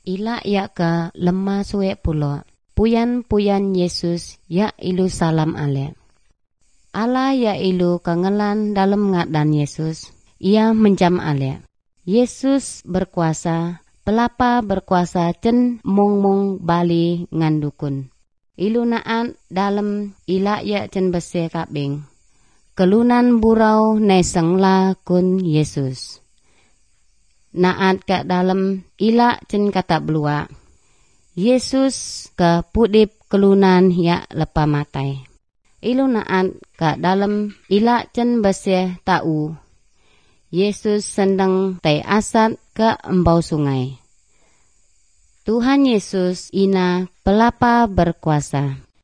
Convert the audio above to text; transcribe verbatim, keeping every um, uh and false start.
Ila ya ka lemah suwe pulo. Puyan-puyan Yesus ya ilu salam ale. Allah ya ilu kangelan dalam ngadan Yesus. Ia menjam ale. Yesus berkuasa, pelapa berkuasa cen mung-mung bali ngandukun. Ilu naan dalam ila ya cen bese kabing. Kelunan burau neseng la kun Yesus. Naat ka dalam ila cen kata belua. Yesus ke pudip kelunan ya lepa matai. Ilu naat ka dalam ila cen bese tau. Yesus sendang tai asat ke embau sungai. Tuhan Yesus ina pelapa berkuasa.